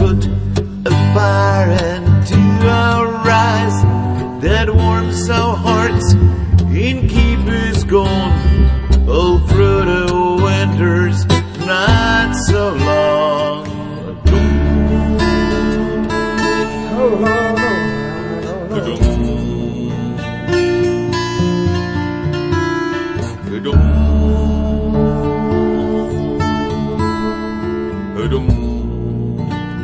put a fire into our eyes that warms our hearts and keep us going all through the winter's not so long. Oh,